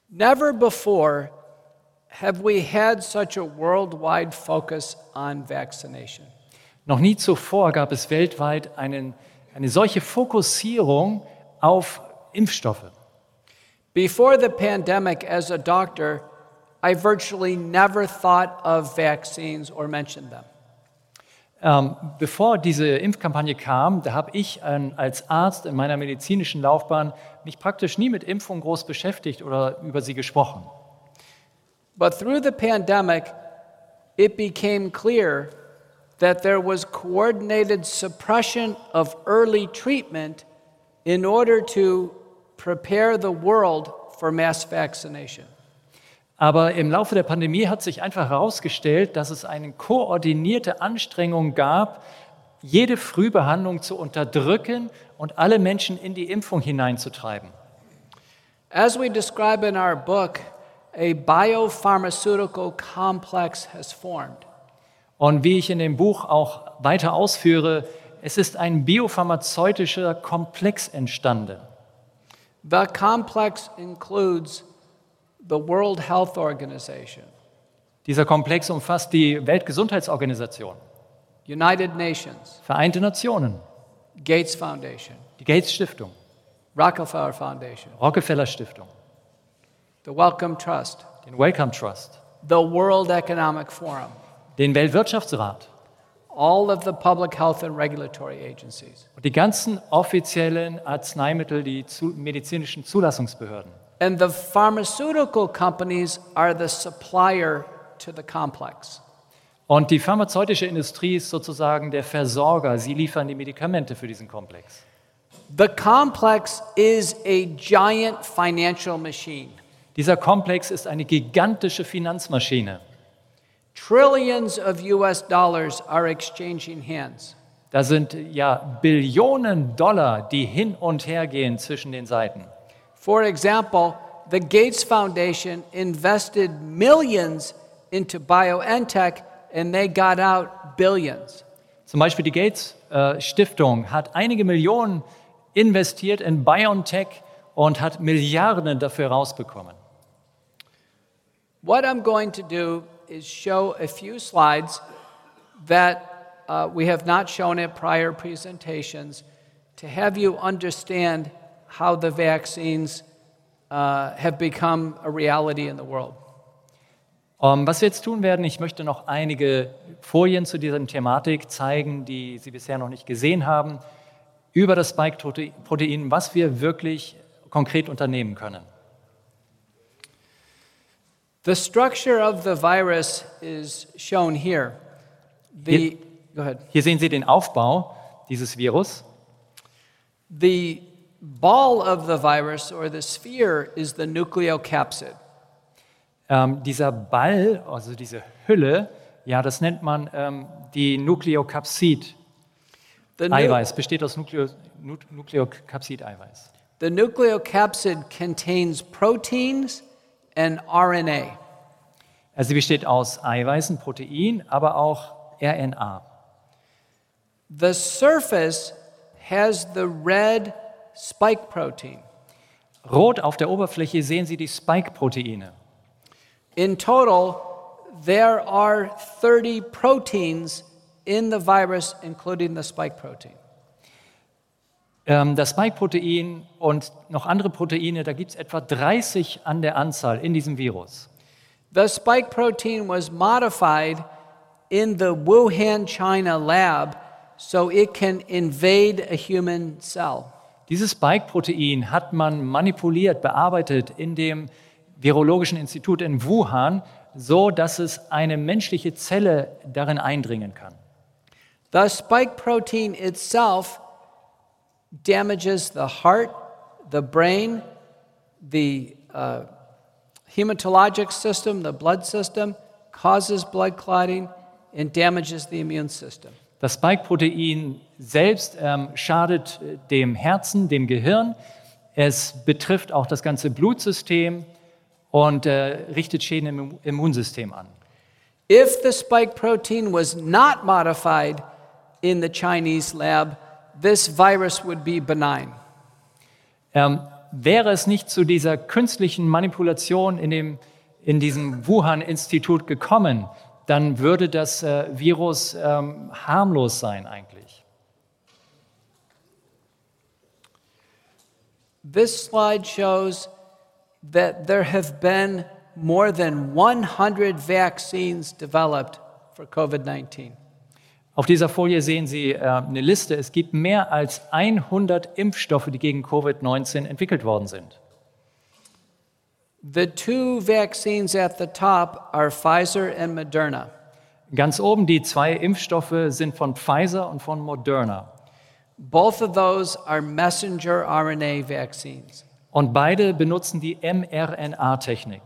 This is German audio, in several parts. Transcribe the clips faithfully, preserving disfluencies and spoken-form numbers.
Never before have we had such a worldwide focus on vaccination. Noch nie zuvor gab es weltweit einen, eine solche Fokussierung auf Impfstoffe. Before the pandemic, as a doctor, I virtually never thought of vaccines or mentioned them. Ähm, bevor diese Impfkampagne kam, da habe ich ähm, als Arzt in meiner medizinischen Laufbahn mich praktisch nie mit Impfung groß beschäftigt oder über sie gesprochen. But through the pandemic, it became clear that there was coordinated suppression of early treatment in order to prepare the world for mass vaccination. Aber im Laufe der Pandemie hat sich einfach herausgestellt, dass es eine koordinierte Anstrengung gab, jede Frühbehandlung zu unterdrücken und alle Menschen in die Impfung hineinzutreiben. As we describe in our book, a biopharmaceutical complex has formed. Und wie ich in dem Buch auch weiter ausführe, es ist ein biopharmazeutischer Komplex entstanden. The complex includes the World Health Organization, Dieser Komplex umfasst die Weltgesundheitsorganisation, United Nations, Vereinte Nationen, Gates Foundation, die Gates Stiftung, Rockefeller Foundation, Rockefeller Stiftung, the Wellcome Trust, den Wellcome Trust, the World Economic Forum, den Weltwirtschaftsrat all of the public health and regulatory agencies. und die ganzen offiziellen Arzneimittel, die zu, medizinischen Zulassungsbehörden. And the pharmaceutical companies are the supplier to the complex. Und die pharmazeutische Industrie ist sozusagen der Versorger. Sie liefern die Medikamente für diesen Komplex. The complex is a giant financial machine. Dieser Komplex ist eine gigantische Finanzmaschine. Trillions of U S dollars are exchanging hands. Da sind ja Billionen Dollar, die hin und her gehen zwischen den Seiten. For example, the Gates Foundation invested millions into BioNTech and they got out billions. Zum Beispiel die Gates äh, Stiftung hat einige Millionen investiert in BioNTech und hat Milliarden dafür rausbekommen. What I'm going to do is show a few slides that uh, we have not shown at prior presentations to have you understand how the vaccines uh, have become a reality in the world. Um, was wir jetzt tun werden, ich möchte noch einige Folien zu dieser Thematik zeigen, die Sie bisher noch nicht gesehen haben, über das Spike-Protein, was wir wirklich konkret unternehmen können. The structure of the virus is shown here. The, Hier, go ahead. hier sehen Sie den Aufbau dieses Virus. The ball of the virus, or the sphere, is the nucleocapsid. Ähm, dieser Ball, also diese Hülle, ja, das nennt man ähm, die Nukleokapsid. The, nu- Eiweiß, besteht aus Nukleo, Nu- Nukleokapsid-Eiweiß. the nucleocapsid contains proteins and R N A. Also sie besteht aus Eiweißen, Protein, aber auch R N A. The surface has the red spike protein. Rot auf der Oberfläche sehen Sie die Spike-Proteine. In total, there are thirty proteins in the virus, including the spike protein. Ähm, das Spike-Protein und noch andere Proteine, da gibt es etwa dreißig an der Anzahl in diesem Virus. The spike protein was modified in the Wuhan, China lab so it can invade a human cell. Dieses Spike-Protein hat man manipuliert, bearbeitet in dem Virologischen Institut in Wuhan, so dass es eine menschliche Zelle darin eindringen kann. The spike protein itself damages the heart, the brain, the uh, hematologic system, the blood system, causes blood clotting, and damages the immune system. Das Spike-Protein selbst ähm, schadet äh, dem Herzen, dem Gehirn. Es betrifft auch das ganze Blutsystem und äh, richtet Schäden im Immunsystem an. If the spike protein was not modified in the Chinese lab, this virus would be benign. Ähm, wäre es nicht zu dieser künstlichen Manipulation in, dem, in diesem Wuhan-Institut gekommen, dann würde das äh, Virus ähm, harmlos sein eigentlich. This slide shows that there have been more than one hundred vaccines developed for COVID nineteen. Auf dieser Folie sehen Sie äh, eine Liste. Es gibt mehr als hundert Impfstoffe, die gegen Covid neunzehn entwickelt worden sind. The two vaccines at the top are Pfizer and Moderna. Ganz oben die zwei Impfstoffe sind von Pfizer und von Moderna. Both of those are messenger R N A vaccines. Und beide benutzen die mRNA-Technik.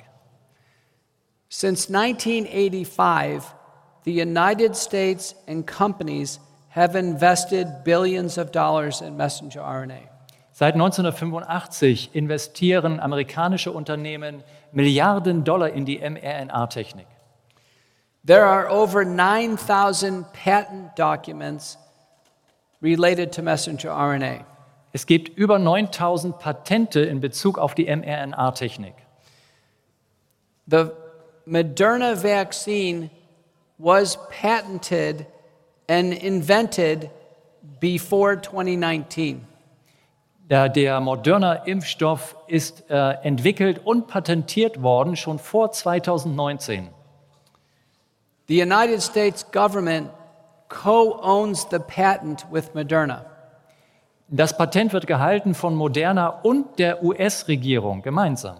Since nineteen eighty-five, the United States and companies have invested billions of dollars in messenger R N A. Seit neunzehnhundertfünfundachtzig investieren amerikanische Unternehmen Milliarden Dollar in die mRNA-Technik. There are over nine thousand patent documents related to messenger R N A. Es gibt über neuntausend Patente in Bezug auf die mRNA-Technik. The Moderna vaccine was patented and invented before twenty nineteen. Der, der Moderna-Impfstoff ist äh, entwickelt und patentiert worden schon vor zweitausendneunzehn. The United States government co-owns the patent with Moderna. Das Patent wird gehalten von Moderna und der U S-Regierung gemeinsam.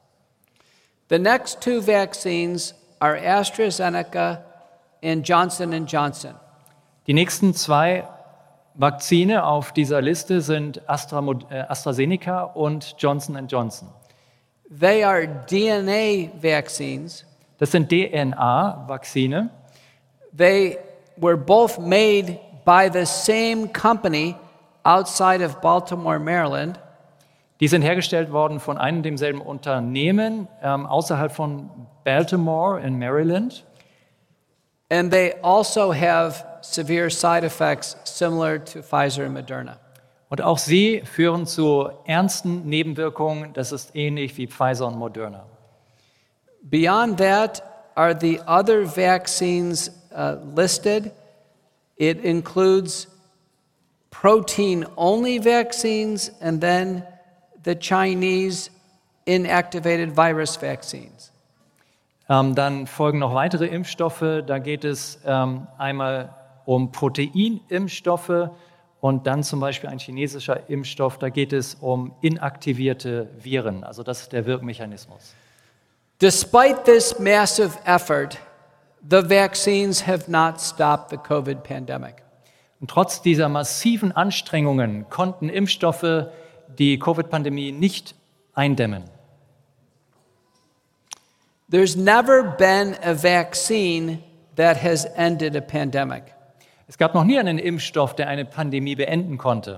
The next two vaccines are AstraZeneca and Johnson and Johnson. Die nächsten zwei Vakzine auf dieser Liste sind Astra, äh, AstraZeneca und Johnson and Johnson. They are D N A vaccines. Das sind D N A-Vakzine. They were both made by the same company outside of Baltimore, Maryland. Die sind hergestellt worden von einem und demselben Unternehmen ähm, außerhalb von Baltimore in Maryland. And they also have severe side effects similar to Pfizer and Moderna. Und auch sie führen zu ernsten Nebenwirkungen. Das ist ähnlich wie Pfizer und Moderna. Beyond that are the other vaccines uh, listed. It includes protein-only vaccines and then the Chinese inactivated virus vaccines. Ähm, dann folgen noch weitere Impfstoffe. Da geht es ähm, einmal um Proteinimpfstoffe und dann zum Beispiel ein chinesischer Impfstoff. Da geht es um inaktivierte Viren. Also das ist der Wirkmechanismus. Despite this massive effort, the vaccines have not stopped the COVID pandemic. Und trotz dieser massiven Anstrengungen konnten Impfstoffe die Covid-Pandemie nicht eindämmen. There's never been a vaccine that has ended a pandemic. Es gab noch nie einen Impfstoff, der eine Pandemie beenden konnte.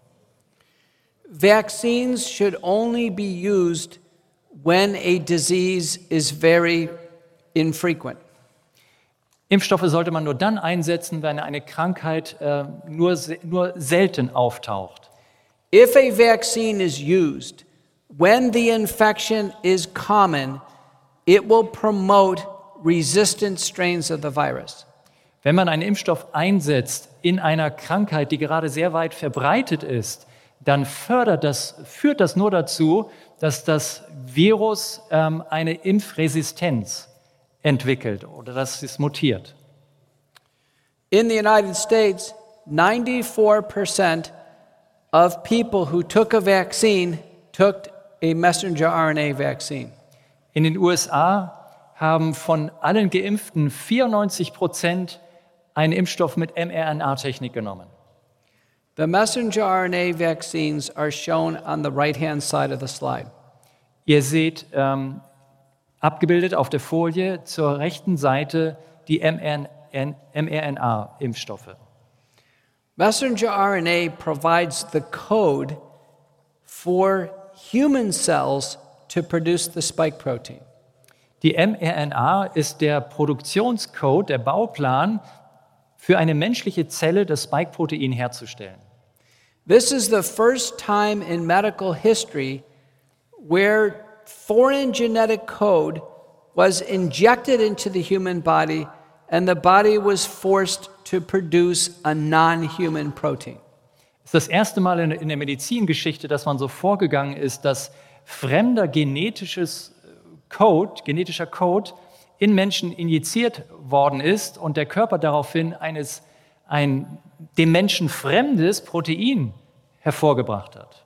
Vaccines should only be used when a disease is very infrequent. Impfstoffe sollte man nur dann einsetzen, wenn eine Krankheit äh, nur, nur selten auftaucht. If a vaccine is used when the infection is common, it will promote resistant strains of the virus. Wenn man einen Impfstoff einsetzt in einer Krankheit, die gerade sehr weit verbreitet ist, dann fördert das, führt das nur dazu, dass das Virus ähm, eine Impfresistenz entwickelt oder dass es mutiert. In the United States, ninety-four percent of people who took a vaccine took a messenger R N A vaccine. In den U S A haben von allen Geimpften vierundneunzig Prozent einen Impfstoff mit mRNA-Technik genommen. The messenger R N A vaccines are shown on the right-hand side of the slide. Ihr seht ähm, abgebildet auf der Folie zur rechten Seite die mRNA-Impfstoffe. Messenger R N A provides the code for human cells to produce the spike protein. Die mRNA ist der Produktionscode, der Bauplan für eine menschliche Zelle, das Spike-Protein herzustellen. This is the first time in medical history where foreign genetic code was injected into the human body and the body was forced to produce a non-human protein. Es ist das erste Mal in, in der Medizingeschichte, dass man so vorgegangen ist, dass fremder genetisches Code, genetischer Code in Menschen injiziert worden ist und der Körper daraufhin eines, ein dem Menschen fremdes Protein hervorgebracht hat.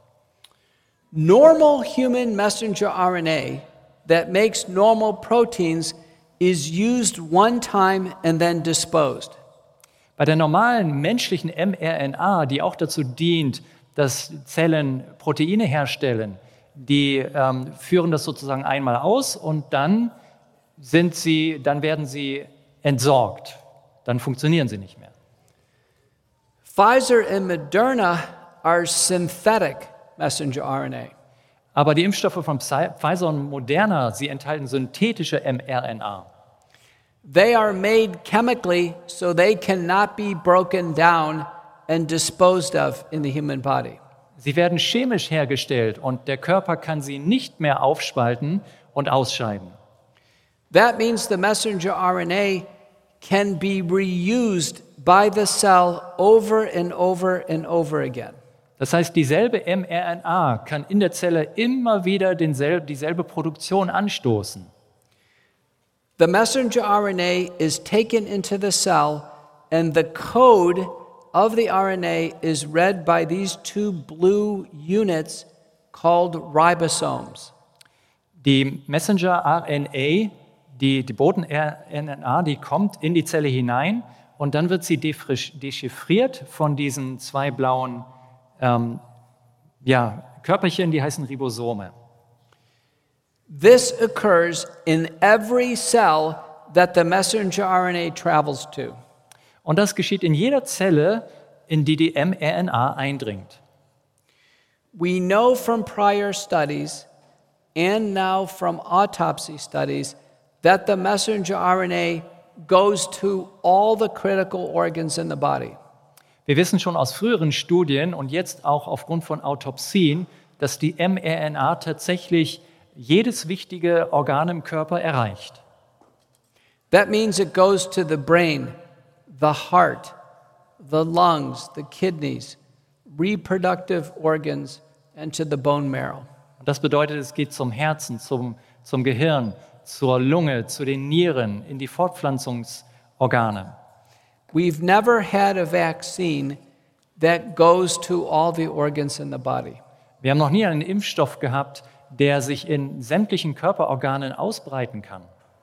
Normal human messenger R N A that makes normal proteins is used one time and then disposed. Bei der normalen menschlichen mRNA, die auch dazu dient, dass Zellen Proteine herstellen, die ähm, führen das sozusagen einmal aus und dann sind sie, dann werden sie entsorgt. Dann funktionieren sie nicht mehr. Pfizer and Moderna are synthetic messenger R N A. Aber die Impfstoffe von Pfizer und Moderna, sie enthalten synthetische mRNA. They are made chemically so they cannot be broken down and disposed of in the human body. Sie werden chemisch hergestellt und der Körper kann sie nicht mehr aufspalten und ausscheiden. That means the messenger R N A can be reused by the cell over and over and over again. Das heißt, dieselbe mRNA kann in der Zelle immer wieder densel- dieselbe Produktion anstoßen. The messenger R N A is taken into the cell and the code of the R N A is read by these two blue units called ribosomes. Die Messenger-R N A, die, die Boten-R N A, die kommt in die Zelle hinein und dann wird sie defrisch- dechiffriert von diesen zwei blauen ähm, ja, Körperchen, die heißen Ribosome. This occurs in every cell that the messenger R N A travels to. Und das geschieht in jeder Zelle, in die die mRNA eindringt. We know from prior studies and now from autopsy studies that the messenger R N A goes to all the critical organs in the body. Wir wissen schon aus früheren Studien und jetzt auch aufgrund von Autopsien, dass die mRNA tatsächlich jedes wichtige Organ im Körper erreicht. That means it goes to the brain, the heart, the lungs, the kidneys, reproductive organs, and to the bone marrow. Und das bedeutet, es geht zum Herzen, zum, zum Gehirn, zur Lunge, zu den Nieren, in die Fortpflanzungsorgane. We've never had a vaccine that goes to all the organs in the body. Wir haben noch nie einen Impfstoff gehabt, der sich in sämtlichen Körperorganen ausbreiten kann.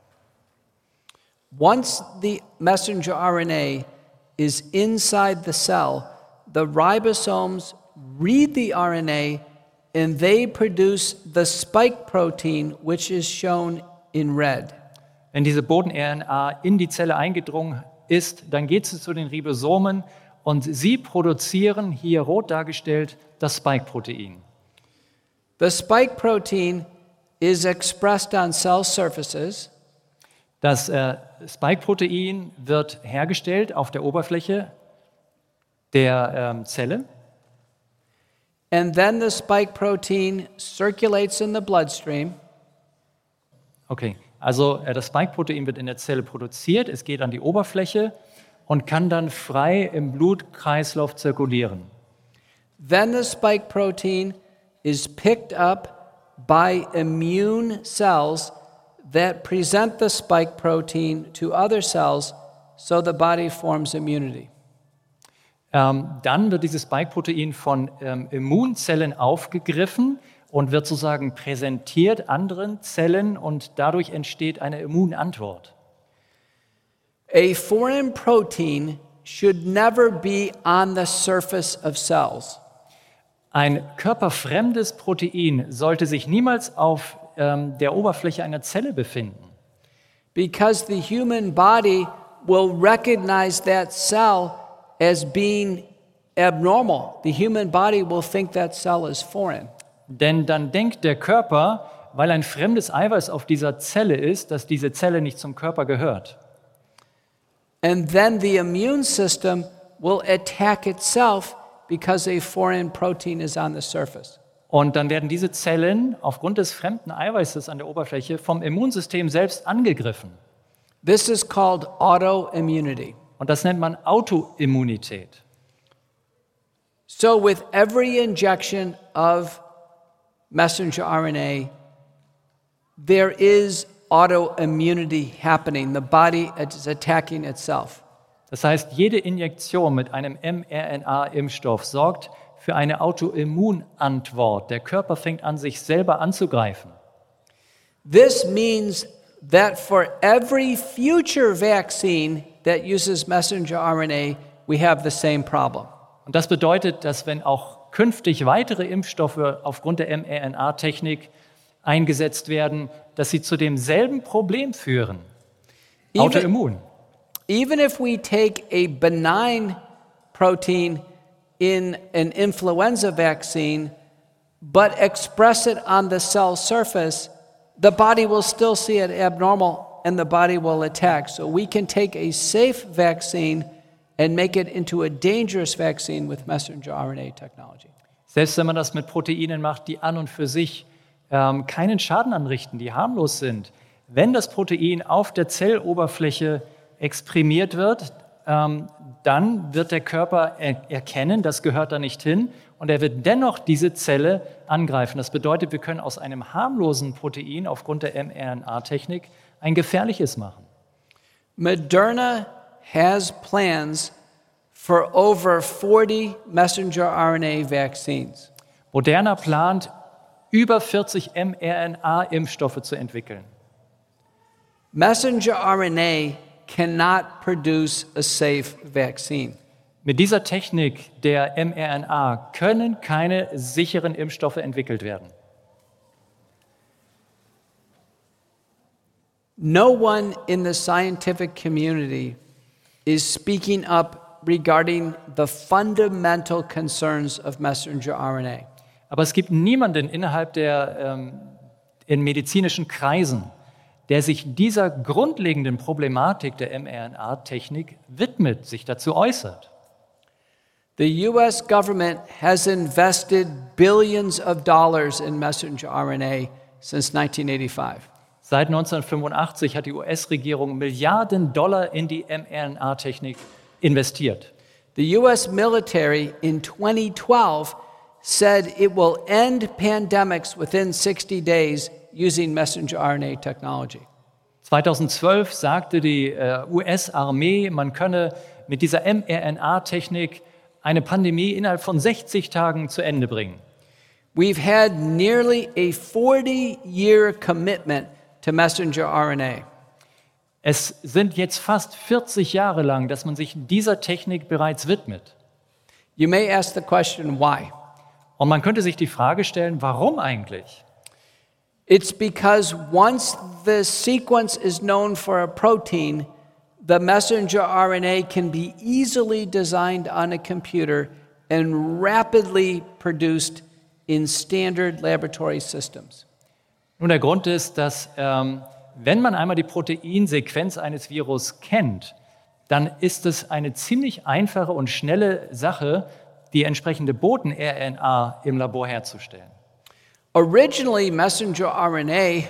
Once the messenger R N A is inside the cell, the ribosomes read the R N A and they produce the spike protein, which is shown in red. Wenn diese Boten-RNA in die Zelle eingedrungen ist, dann geht sie zu den Ribosomen und sie produzieren, hier rot dargestellt, das Spike-Protein. The spike protein is expressed on cell surfaces. Das äh, Spike-Protein wird hergestellt auf der Oberfläche der ähm, Zelle. And then the spike protein circulates in the bloodstream. Okay, also äh, das Spike-Protein wird in der Zelle produziert, es geht an die Oberfläche und kann dann frei im Blutkreislauf zirkulieren. Then the spike protein is picked up by immune cells that present the spike protein to other cells so the body forms immunity. Ähm, dann wird dieses Spike-Protein von ähm, Immunzellen aufgegriffen und wird sozusagen präsentiert anderen Zellen und dadurch entsteht eine Immunantwort. A foreign protein should never be on the surface of cells. Ein körperfremdes Protein sollte sich niemals auf ähm, der Oberfläche einer Zelle befinden, Because the human body will recognize that cell as being abnormal. The human body will think that cell is foreign. denn dann denkt der Körper, weil ein fremdes Eiweiß auf dieser Zelle ist, dass diese Zelle nicht zum Körper gehört. And then the immune system will attack itself because a foreign protein is on the surface. Und dann werden diese Zellen aufgrund des fremden Eiweißes an der Oberfläche vom Immunsystem selbst angegriffen. This is called autoimmunity. Und das nennt man Autoimmunität. So with every injection of messenger R N A, there is autoimmunity happening. The body is attacking itself. Das heißt, jede Injektion mit einem mRNA-Impfstoff sorgt für eine Autoimmunantwort. Der Körper fängt an, sich selber anzugreifen. This means that for every future vaccine that uses messenger R N A, we have the same problem. Und das bedeutet, dass wenn auch künftig weitere Impfstoffe aufgrund der mRNA-Technik eingesetzt werden, dass sie zu demselben Problem führen. Autoimmun. Even if we take a benign protein in an influenza vaccine, but express it on the cell surface, the body will still see it abnormal and the body will attack. So we can take a safe vaccine and make it into a dangerous vaccine with messenger R N A technology. Selbst wenn man das mit Proteinen macht, die an und für sich ähm, keinen Schaden anrichten, die harmlos sind, wenn das Protein auf der Zelloberfläche exprimiert wird, ähm, dann wird der Körper er- erkennen, das gehört da nicht hin, und er wird dennoch diese Zelle angreifen. Das bedeutet, wir können aus einem harmlosen Protein aufgrund der mRNA-Technik ein gefährliches machen. Moderna has plans for over forty messenger R N A vaccines. Moderna plant, über vierzig mRNA-Impfstoffe zu entwickeln. Messenger R N A cannot produce a safe vaccine. Mit dieser Technik der mRNA können keine sicheren Impfstoffe entwickelt werden. No one in the scientific community is speaking up regarding the fundamental concerns of messenger R N A. Aber es gibt niemanden innerhalb der ähm, in medizinischen Kreisen, der sich dieser grundlegenden Problematik der mRNA-Technik widmet, sich dazu äußert. The U S government has invested billions of dollars in messenger R N A since nineteen eighty-five. Seit neunzehnhundertfünfundachtzig hat die U S-Regierung Milliarden Dollar in die mRNA-Technik investiert. The U S military in twenty twelve said it will end pandemics within sixty days using messenger R N A technology. zweitausendzwölf sagte die äh, U S-Armee, man könne mit dieser mRNA-Technik eine Pandemie innerhalb von sechzig Tagen zu Ende bringen. We've had nearly a forty-year commitment to messenger R N A. Es sind jetzt fast vierzig Jahre lang, dass man sich dieser Technik bereits widmet. You may ask the question, why? Und man könnte sich die Frage stellen, warum eigentlich? It's because once the sequence is known for a protein, the messenger R N A can be easily designed on a computer and rapidly produced in standard laboratory systems. Nun, der Grund ist, dass ähm, wenn man einmal die Proteinsequenz eines Virus kennt, dann ist es eine ziemlich einfache und schnelle Sache, die entsprechende Boten-R N A im Labor herzustellen. Originally, messenger R N A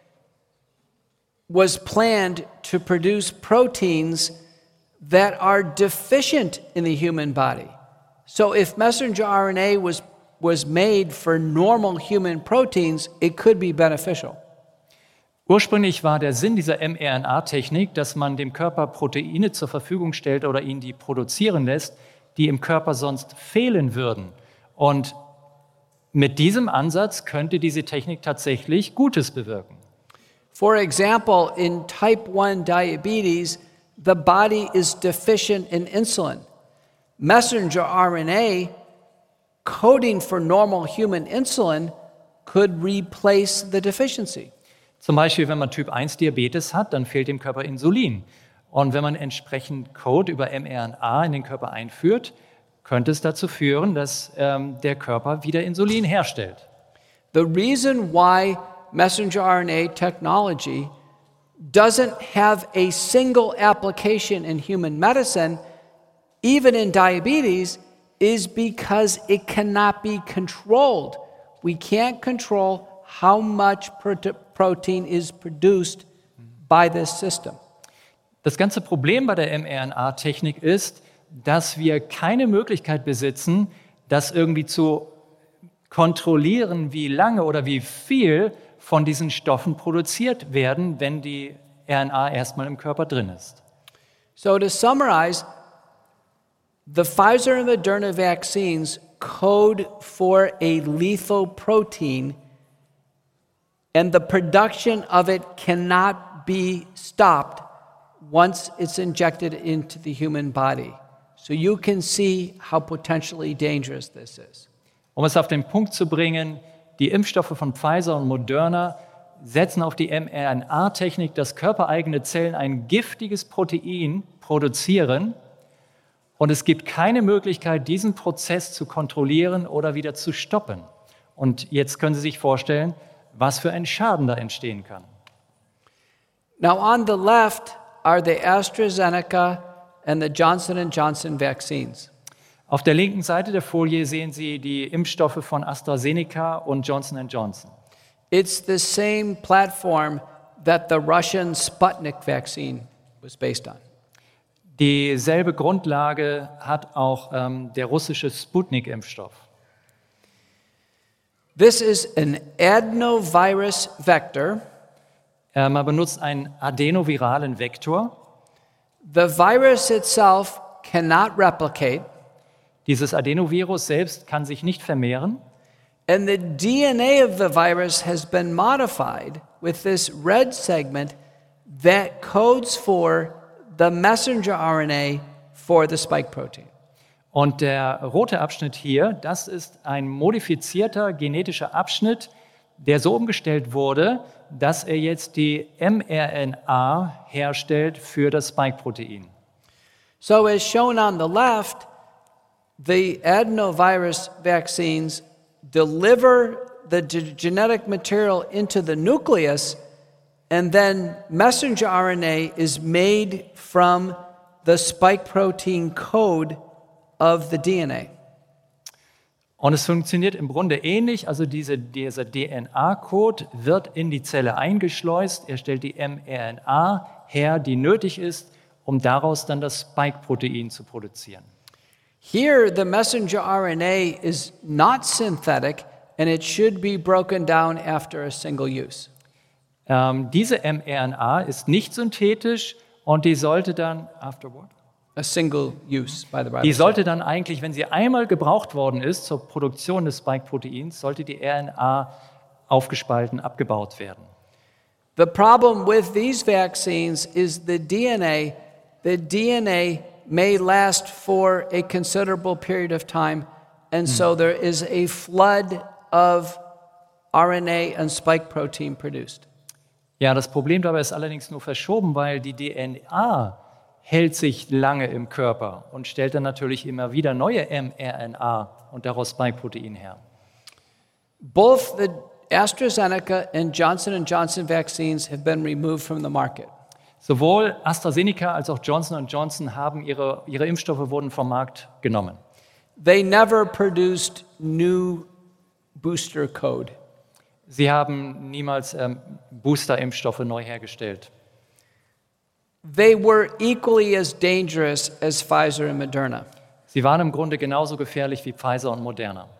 was planned to produce proteins that are deficient in the human body. So if messenger R N A was, was made for normal human proteins, it could be beneficial. Ursprünglich war der Sinn dieser mRNA-Technik, dass man dem Körper Proteine zur Verfügung stellt oder ihn die produzieren lässt, die im Körper sonst fehlen würden. Und mit diesem Ansatz könnte diese Technik tatsächlich Gutes bewirken. For example, in type one diabetes, the body is deficient in insulin. Messenger R N A coding for normal human insulin could replace the deficiency. Zum Beispiel, wenn man Typ eins Diabetes hat, dann fehlt dem Körper Insulin. Und wenn man entsprechend Code über mRNA in den Körper einführt, könnte es dazu führen, dass ähm, der Körper wieder Insulin herstellt. The reason why messenger R N A technology doesn't have a single application in human medicine, even in diabetes, is because it cannot be controlled we can't control how much prote- protein is produced by this system. Das ganze Problem bei der mRNA-Technik ist, dass wir keine Möglichkeit besitzen, das irgendwie zu kontrollieren, wie lange oder wie viel von diesen Stoffen produziert werden, wenn die R N A erstmal im Körper drin ist. So to summarize, the Pfizer and Moderna vaccines code for a lethal protein, and the production of it cannot be stopped once it's injected into the human body. So you can see how potentially dangerous this is. Um es auf den Punkt zu bringen, die Impfstoffe von Pfizer und Moderna setzen auf die mRNA-Technik, dass körpereigene Zellen ein giftiges Protein produzieren und es gibt keine Möglichkeit, diesen Prozess zu kontrollieren oder wieder zu stoppen. Und jetzt können Sie sich vorstellen, was für ein Schaden da entstehen kann. Now on the left are the AstraZeneca and the Johnson and Johnson vaccines. Auf der linken Seite der Folie sehen Sie die Impfstoffe von AstraZeneca und Johnson and Johnson. It's the same platform that the Russian Sputnik vaccine was based on. Dieselbe Grundlage hat auch ähm, der russische Sputnik-Impfstoff. This is an adenovirus vector. Äh, man benutzt einen adenoviralen Vektor. The virus itself cannot replicate, Dieses Adenovirus selbst kann sich nicht vermehren. and the D N A of the virus has been modified with this red segment that codes for the messenger R N A for the spike protein. Und der rote Abschnitt hier, das ist ein modifizierter genetischer Abschnitt, der so umgestellt wurde, dass er jetzt die mRNA herstellt für das Spike-Protein. So as shown on the left, the adenovirus vaccines deliver the g- genetic material into the nucleus, and then messenger R N A is made from the spike protein code of the D N A. Und es funktioniert im Grunde ähnlich, also diese, dieser D N A-Code wird in die Zelle eingeschleust, er stellt die mRNA her, die nötig ist, um daraus dann das Spike-Protein zu produzieren. Here, the messenger R N A is not synthetic, and it should be broken down after a single use. Ähm, diese mRNA ist nicht synthetisch und die sollte dann, after what? A single use by the Die ribosome. sollte dann eigentlich, wenn sie einmal gebraucht worden ist zur Produktion des Spike-Proteins, sollte die R N A aufgespalten, abgebaut werden. The problem with these vaccines is the D N A. The D N A may last for a considerable period of time, and so there is a flood of R N A and spike protein produced. Ja, das Problem dabei ist allerdings nur verschoben, weil die D N A hält sich lange im Körper und stellt dann natürlich immer wieder neue mRNA und daraus Spike-Protein her. Both the AstraZeneca and Johnson and Johnson vaccines have been removed from the market. Sowohl AstraZeneca als auch Johnson und Johnson haben ihre, ihre Impfstoffe wurden vom Markt genommen. They never produced new booster code. Sie haben niemals ähm, Booster-Impfstoffe neu hergestellt. They were equally as dangerous as Pfizer and Moderna. Sie waren im Grunde genauso gefährlich wie Pfizer und Moderna.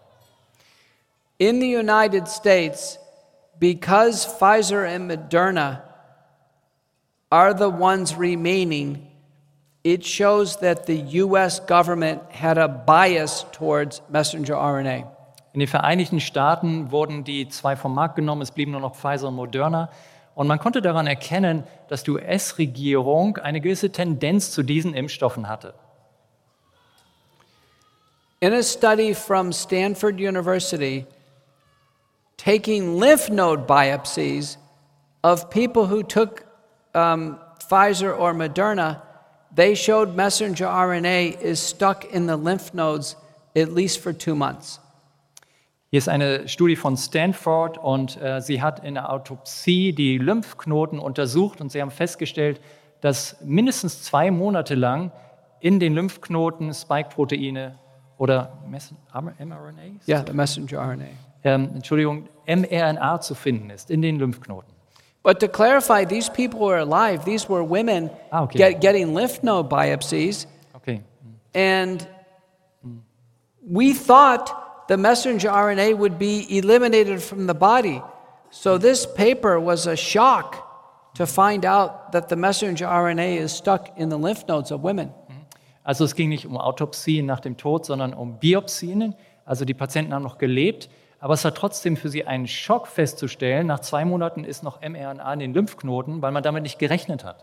In the United States, because Pfizer and Moderna are the ones remaining, it shows that the U S government had a bias towards messenger R N A. In den Vereinigten Staaten wurden die zwei vom Markt genommen, es blieben nur noch Pfizer und Moderna. Und man konnte daran erkennen, dass die U S-Regierung eine gewisse Tendenz zu diesen Impfstoffen hatte. In a study from Stanford University, taking lymph node biopsies of people who took um, Pfizer or Moderna, they showed messenger R N A is stuck in the lymph nodes at least for two months. Hier ist eine Studie von Stanford und äh, sie hat in der Autopsie die Lymphknoten untersucht und sie haben festgestellt, dass mindestens zwei Monate lang in den Lymphknoten Spike-Proteine oder mRNA Yeah, the messenger R N ähm, Entschuldigung, mRNA zu finden ist in den Lymphknoten. But to clarify, these people were alive. These were women Ah, okay. get, getting lymph node biopsies. Okay. And we thought the messenger R N A would be eliminated from the body. So this paper was a shock to find out that the messenger R N A is stuck in the lymph nodes of women. Also es ging nicht um Autopsien nach dem Tod, sondern um Biopsien. Also die Patienten haben noch gelebt, aber es war trotzdem für sie ein Schock festzustellen, nach zwei Monaten ist noch mRNA in den Lymphknoten, weil man damit nicht gerechnet hat.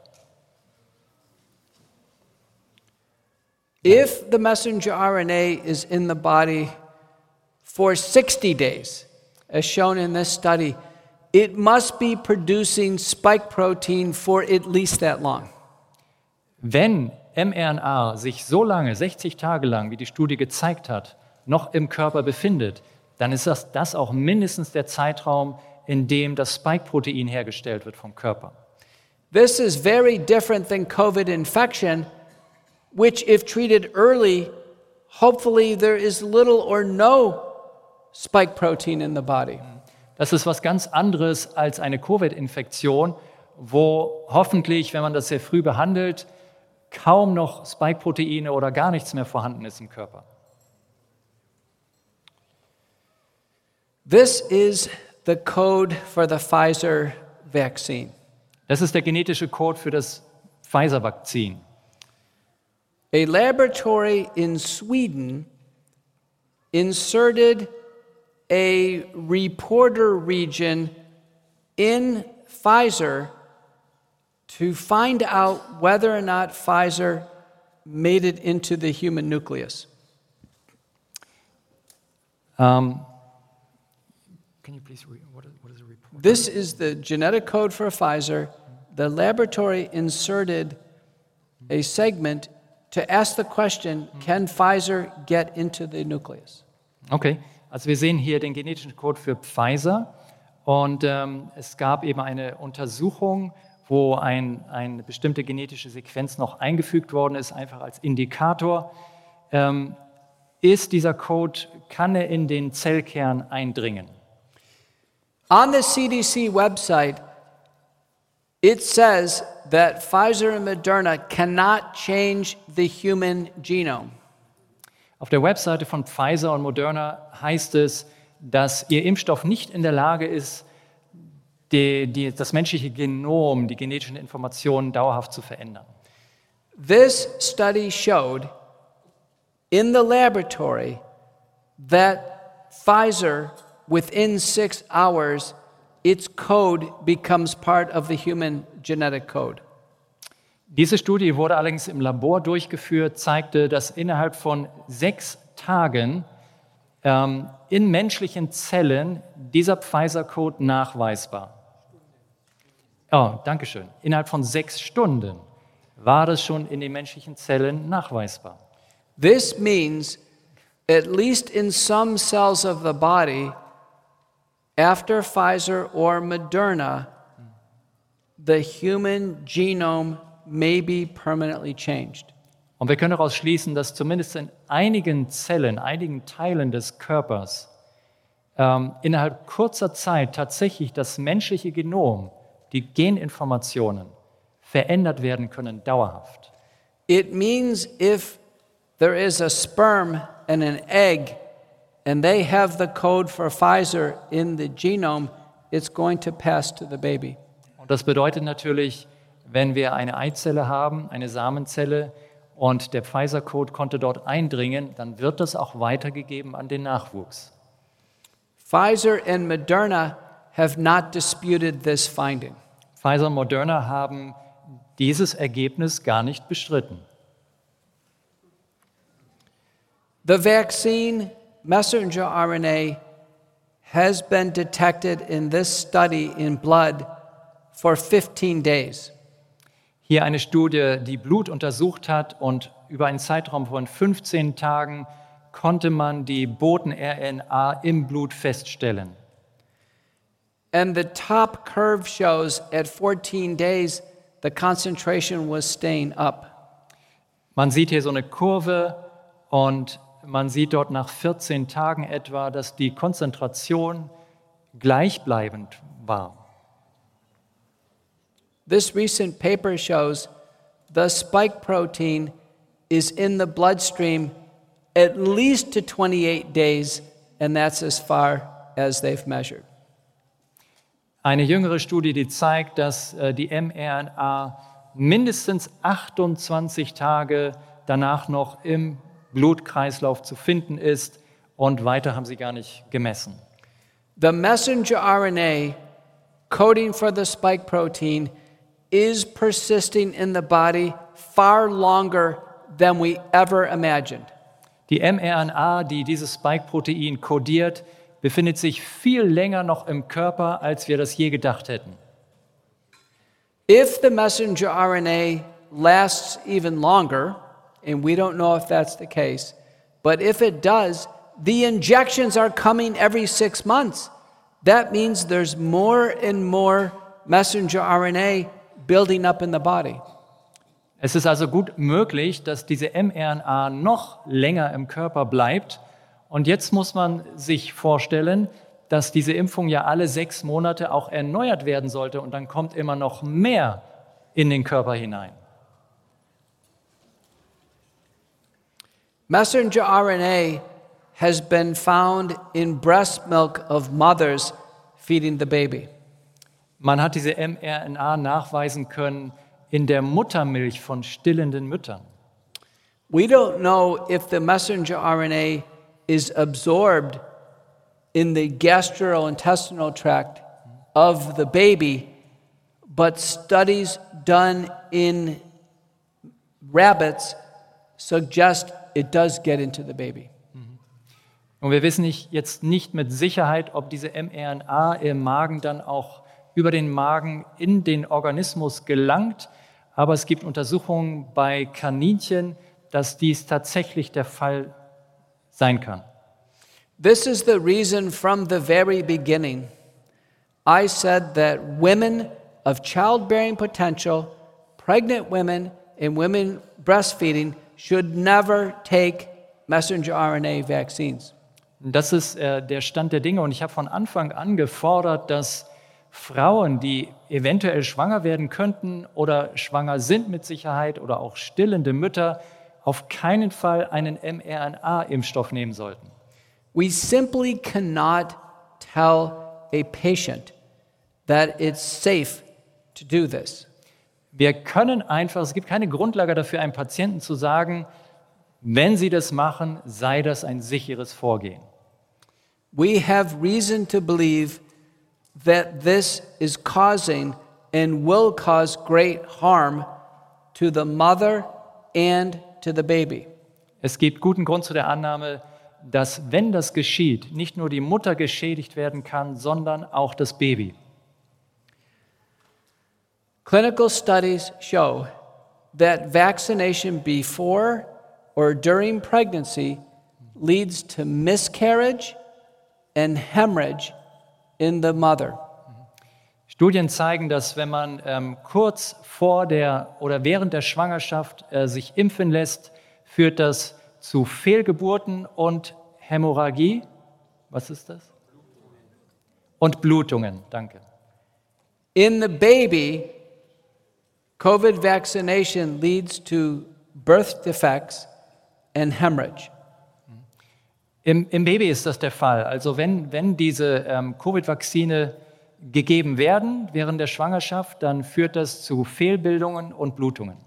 If the messenger R N A is in the body for sixty days, as shown in this study, it must be producing spike protein for at least that long. Wenn mRNA sich so lange, sechzig Tage lang, wie die Studie gezeigt hat, noch im Körper befindet, dann ist das, das auch mindestens der Zeitraum, in dem das Spike-Protein hergestellt wird vom Körper. This is very different than COVID infection, which, if treated early, hopefully there is little or no spike protein in the body. Das ist was ganz anderes als eine Covid-Infektion, wo hoffentlich, wenn man das sehr früh behandelt, kaum noch Spike-Proteine oder gar nichts mehr vorhanden ist im Körper. This is the code for the Pfizer vaccine. Das ist der genetische Code für das Pfizer-Vakzin. A laboratory in Sweden inserted a reporter region in Pfizer to find out whether or not Pfizer made it into the human nucleus. Um, can you please read what is, what is a report? This is the genetic code for Pfizer. The laboratory inserted a segment to ask the question, can Pfizer get into the nucleus? Okay, also wir sehen hier den genetischen Code für Pfizer und ähm, es gab eben eine Untersuchung, wo ein, eine bestimmte genetische Sequenz noch eingefügt worden ist, einfach als Indikator. Ähm, ist dieser Code, kann er in den Zellkern eindringen? On the C D C website, it says that Pfizer and Moderna cannot change the human genome. Auf der Webseite von Pfizer und Moderna heißt es, dass ihr Impfstoff nicht in der Lage ist, die, die, das menschliche Genom, die genetischen Informationen dauerhaft zu verändern. This study showed in the laboratory that Pfizer, within six hours, its code becomes part of the human genetic code. Diese Studie wurde allerdings im Labor durchgeführt, zeigte, dass innerhalb von sechs Tagen ähm, in menschlichen Zellen dieser Pfizer-Code nachweisbar. Oh, danke schön. Innerhalb von sechs Stunden war das schon in den menschlichen Zellen nachweisbar. This means, at least in some cells of the body, after Pfizer or Moderna, the human genome may be permanently changed. Und wir können daraus schließen, dass zumindest in einigen Zellen, einigen Teilen des Körpers ähm, innerhalb kurzer Zeit tatsächlich das menschliche Genom, die Geninformationen verändert werden können, dauerhaft. It means if there is a sperm and an egg and they have the code for Pfizer in the genome, it's going to pass to the baby. Und das bedeutet natürlich, wenn wir eine Eizelle haben, eine Samenzelle, und der Pfizer-Code konnte dort eindringen, dann wird das auch weitergegeben an den Nachwuchs. Pfizer and Moderna have not disputed this finding. Pfizer und Moderna haben dieses Ergebnis gar nicht bestritten. The vaccine messenger R N A has been detected in this study in blood for fifteen days. Hier eine Studie, die Blut untersucht hat und über einen Zeitraum von fünfzehn Tagen konnte man die Boten-R N A im Blut feststellen. And the top curve shows at fourteen days the concentration was staying up. Man sieht hier so eine Kurve und man sieht dort nach vierzehn Tagen etwa, dass die Konzentration gleichbleibend war. This recent paper shows the spike protein is in the bloodstream at least to twenty-eight days, and that's as far as they've measured. Eine jüngere Studie, die zeigt, dass äh, die mRNA mindestens achtundzwanzig Tage danach noch im Blutkreislauf zu finden ist, und weiter haben sie gar nicht gemessen. The messenger R N A coding for the spike protein is persisting in the body far longer than we ever imagined. Die mRNA, die dieses Spike-Protein kodiert, befindet sich viel länger noch im Körper, als wir das je gedacht hätten. If the messenger R N A lasts even longer, and we don't know if that's the case, but if it does, the injections are coming every six months. That means there's more and more messenger R N A building up in the body. Es ist also gut möglich, dass diese mRNA noch länger im Körper bleibt. Und jetzt muss man sich vorstellen, dass diese Impfung ja alle sechs Monate auch erneuert werden sollte. Und dann kommt immer noch mehr in den Körper hinein. Messenger R N A has been found in breast milk of mothers feeding the baby. Man hat diese mRNA nachweisen können in der Muttermilch von stillenden Müttern. We don't know if the messenger R N A is absorbed in the gastrointestinal tract of the baby, but studies done in rabbits suggest it does get into the baby. Und wir wissen nicht, jetzt nicht mit Sicherheit, ob diese mRNA im Magen dann auch über den Magen in den Organismus gelangt. Aber es gibt Untersuchungen bei Kaninchen, dass dies tatsächlich der Fall sein kann. This is the reason from the very beginning I said that women of childbearing potential, pregnant women, and women breastfeeding should never take messenger R N A vaccines. Das ist äh, der Stand der Dinge. Und ich habe von Anfang an gefordert, dass Frauen, die eventuell schwanger werden könnten oder schwanger sind mit Sicherheit oder auch stillende Mütter, auf keinen Fall einen mRNA-Impfstoff nehmen sollten. We simply cannot tell a patient that it's safe to do this. Wir können einfach, es gibt keine Grundlage dafür, einem Patienten zu sagen, wenn Sie das machen, sei das ein sicheres Vorgehen. We have reason to believe that this is causing and will cause great harm to the mother and to the baby. Es gibt guten Grund zu der Annahme, dass, wenn das geschieht, nicht nur die Mutter geschädigt werden kann, sondern auch das Baby. Clinical studies show that vaccination before or during pregnancy leads to miscarriage and hemorrhage in the mother. Studien zeigen, dass wenn man ähm, kurz vor der oder während der Schwangerschaft äh, sich impfen lässt, führt das zu Fehlgeburten und Hämorrhagie. Was ist das? Und Blutungen, danke. In the baby, COVID vaccination leads to birth defects and hemorrhage. Im, Im Baby ist das der Fall. Also wenn, wenn diese ähm, Covid-Vakzine gegeben werden während der Schwangerschaft, dann führt das zu Fehlbildungen und Blutungen.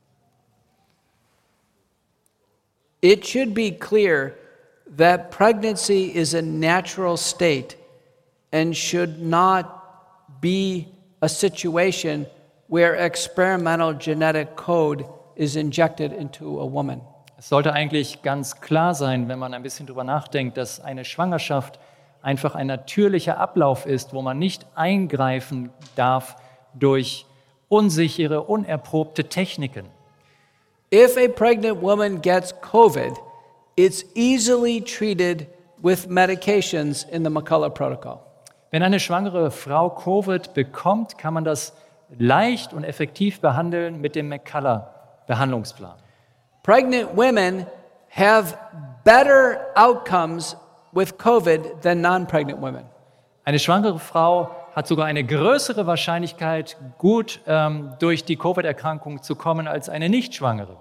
It should be clear that pregnancy is a natural state and should not be a situation where experimental genetic code is injected into a woman. Es sollte eigentlich ganz klar sein, wenn man ein bisschen drüber nachdenkt, dass eine Schwangerschaft einfach ein natürlicher Ablauf ist, wo man nicht eingreifen darf durch unsichere, unerprobte Techniken. If a pregnant woman gets COVID, it's easily treated with medications in the McCullough Protocol. Wenn eine schwangere Frau Covid bekommt, kann man das leicht und effektiv behandeln mit dem McCullough-Behandlungsplan. Pregnant women have better outcomes with COVID than non-pregnant women. Eine schwangere Frau hat sogar eine größere Wahrscheinlichkeit, gut ähm, durch die Covid-Erkrankung zu kommen, als eine Nicht-Schwangere.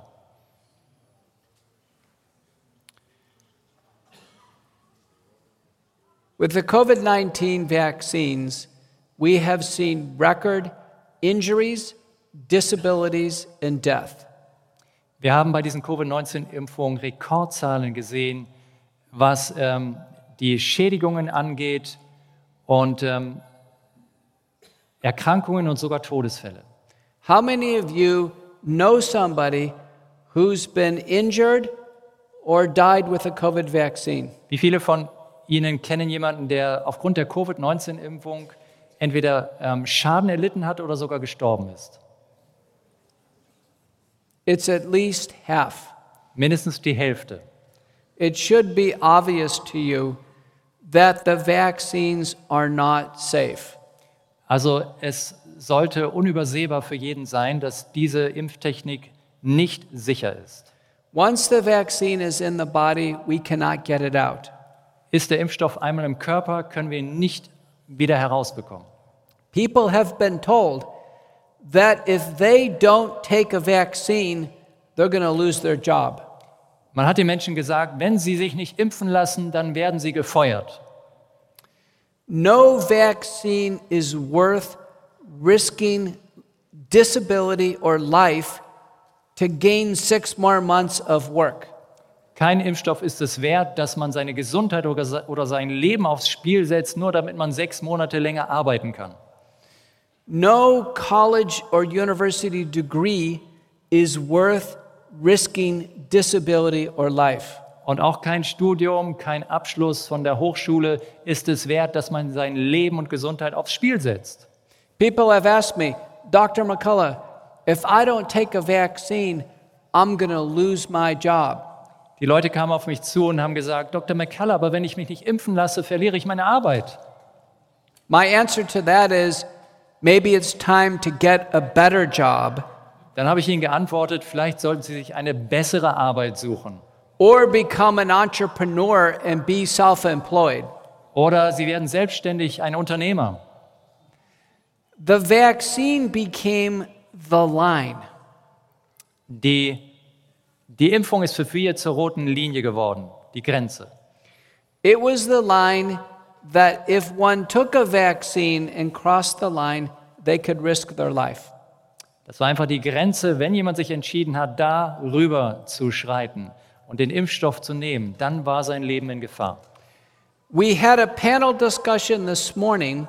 With the COVID nineteen vaccines, we have seen record injuries, disabilities, and death. Wir haben bei diesen Covid neunzehn Impfungen Rekordzahlen gesehen, was ähm, die Schädigungen angeht und ähm, Erkrankungen und sogar Todesfälle. How many of you know somebody who's been injured or died with a COVID vaccine? Wie viele von Ihnen kennen jemanden, der aufgrund der Covid neunzehn Impfung entweder ähm, Schaden erlitten hat oder sogar gestorben ist? It's at least half. Mindestens die Hälfte. It should be obvious to you that the vaccines are not safe. Also es sollte unübersehbar für jeden sein, dass diese Impftechnik nicht sicher ist. Once the vaccine is in the body, we cannot get it out. Ist der Impfstoff einmal im Körper, können wir ihn nicht wieder herausbekommen. People have been told that if they don't take a vaccine, they're going to lose their job. Man hat den Menschen gesagt, wenn sie sich nicht impfen lassen, dann werden sie gefeuert. No vaccine is worth risking disability or life to gain six more months of work. Kein Impfstoff ist es wert, dass man seine Gesundheit oder sein Leben aufs Spiel setzt, nur damit man sechs Monate länger arbeiten kann. No college or university degree is worth risking disability or life. Und auch kein Studium, kein Abschluss von der Hochschule ist es wert, dass man sein Leben und Gesundheit aufs Spiel setzt. People have asked me, Doctor McCullough, if I don't take a vaccine, I'm going to lose my job. Die Leute kamen auf mich zu und haben gesagt, Doktor McCullough, aber wenn ich mich nicht impfen lasse, verliere ich meine Arbeit. My answer to that is, maybe it's time to get a better job. Dann habe ich ihnen geantwortet, vielleicht sollten sie sich eine bessere Arbeit suchen. Or become an entrepreneur and be self-employed. Oder sie werden selbstständig ein Unternehmer. The vaccine became the line. Die, die Impfung ist für viele zur roten Linie geworden, die Grenze. It was the line that if one took a vaccine and crossed the line, they could risk their life. Das war einfach die Grenze, wenn jemand sich entschieden hat, da rüber zu schreiten und den Impfstoff zu nehmen, dann war sein Leben in Gefahr. We had a panel discussion this morning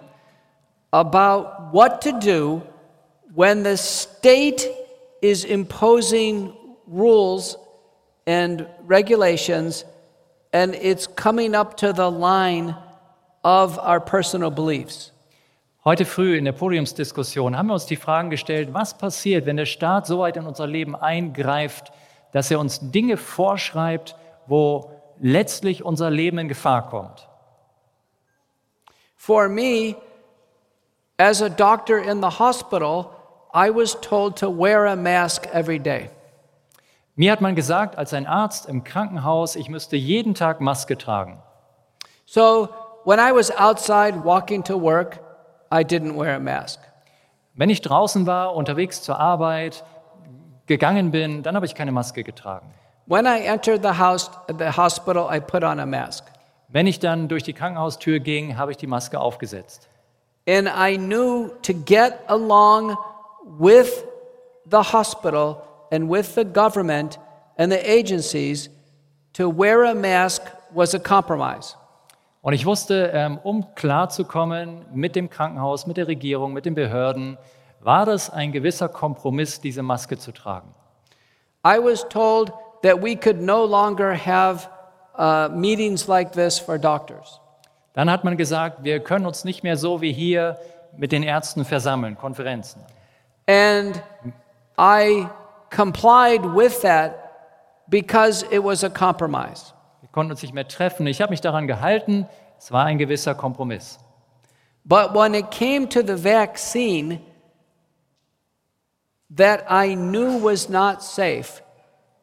about what to do when the state is imposing rules and regulations and it's coming up to the line of our personal beliefs. Heute früh in der Podiumsdiskussion haben wir uns die Fragen gestellt, was passiert, wenn der Staat so weit in unser Leben eingreift, dass er uns Dinge vorschreibt, wo letztlich unser Leben in Gefahr kommt. For me, as a doctor in the hospital, I was told to wear a mask every day. Mir hat man gesagt, als ein Arzt im Krankenhaus, ich müsste jeden Tag Maske tragen. So when I was outside walking to work, I didn't wear a mask. Wenn ich draußen war, unterwegs zur Arbeit, gegangen bin, dann habe ich keine Maske getragen. When I entered the house, the hospital, I put on a mask. Wenn ich dann durch die Krankenhaustür ging, habe ich die Maske aufgesetzt. And I knew to get along with the hospital and with the government and the agencies, to wear a mask was a compromise. Und ich wusste, um klarzukommen mit dem Krankenhaus, mit der Regierung, mit den Behörden, war das ein gewisser Kompromiss, diese Maske zu tragen. I was told that we could no longer have uh, meetings like this for doctors. Dann hat man gesagt, wir können uns nicht mehr so wie hier mit den Ärzten versammeln, Konferenzen. And I complied with that because it was a compromise. Wir konnten uns nicht mehr treffen. Ich habe mich daran gehalten. Es war ein gewisser Kompromiss. But when it came to the vaccine that I knew was not safe,